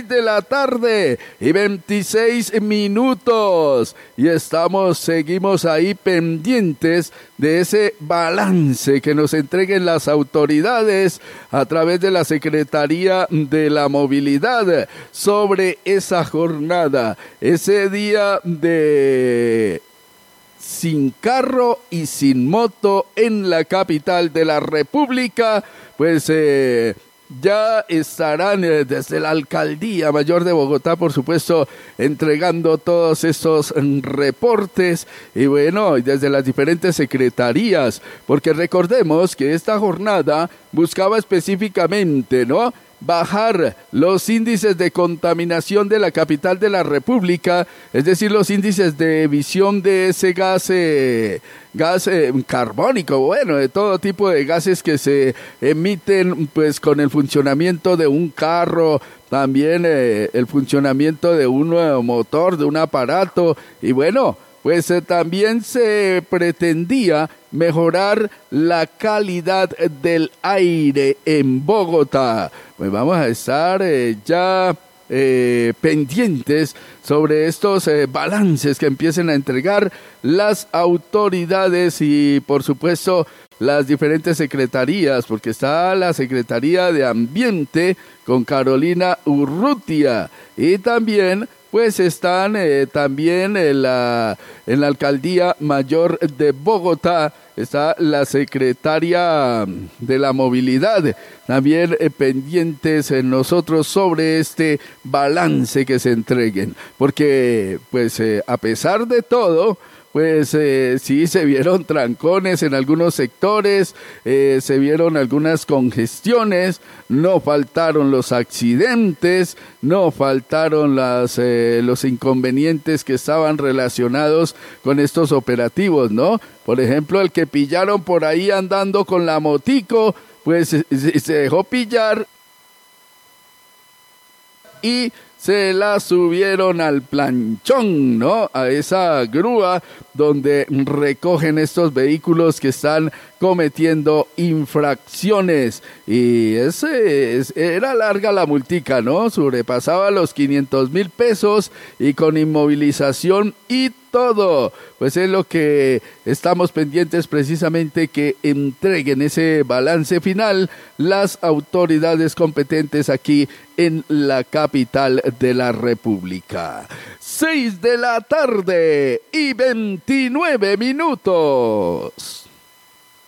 de la tarde y 26 minutos. Y seguimos ahí pendientes de ese balance que nos entreguen las autoridades a través de la Secretaría de la Movilidad sobre esa jornada, ese día de sin carro y sin moto en la capital de la República. Pues ya estarán desde la Alcaldía Mayor de Bogotá, por supuesto, entregando todos estos reportes y bueno, desde las diferentes secretarías, porque recordemos que esta jornada buscaba específicamente, ¿no?, bajar los índices de contaminación de la capital de la República, es decir, los índices de emisión de ese gas carbónico, bueno, de todo tipo de gases que se emiten pues con el funcionamiento de un carro, también el funcionamiento de un motor, de un aparato, y bueno, pues también se pretendía mejorar la calidad del aire en Bogotá. Pues vamos a estar ya pendientes sobre estos balances que empiecen a entregar las autoridades y por supuesto las diferentes secretarías, porque está la Secretaría de Ambiente con Carolina Urrutia y también pues están también en la Alcaldía Mayor de Bogotá, está la Secretaria de la Movilidad, también pendientes nosotros sobre este balance que se entreguen, porque pues a pesar de todo, pues sí se vieron trancones en algunos sectores, se vieron algunas congestiones, no faltaron los accidentes, no faltaron los inconvenientes que estaban relacionados con estos operativos, ¿no? Por ejemplo, el que pillaron por ahí andando con la motico, pues se dejó pillar y se la subieron al planchón, ¿no? A esa grúa donde recogen estos vehículos que están cometiendo infracciones. Y era larga la multica, ¿no? Sobrepasaba los 500,000 pesos y con inmovilización y todo. Pues es lo que estamos pendientes precisamente, que entreguen ese balance final las autoridades competentes aquí en la capital de la República. 6 de la tarde y 29 minutos.